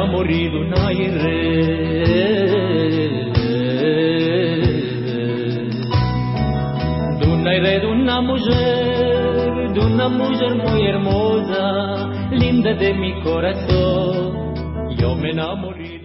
enamoré de un aire. De una mujer muy hermosa, linda de mi corazón, yo me enamoré.